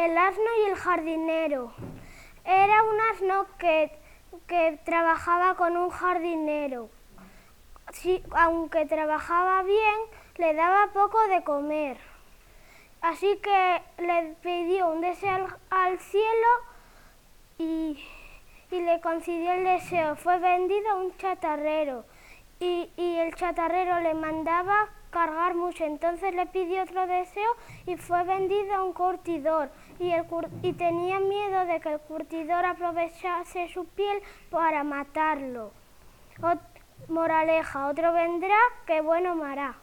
El asno y el jardinero. Era un asno que trabajaba con un jardinero. Sí, aunque trabajaba bien, le daba poco de comer. Así que le pidió un deseo al cielo y le concedió el deseo. Fue vendido a un chatarrero y el chatarrero le mandaba cargar mucho. Entonces le pidió otro deseo y fue vendido a un curtidor. Y tenía miedo de que el curtidor aprovechase su piel para matarlo. Moraleja, otro vendrá que bueno me hará.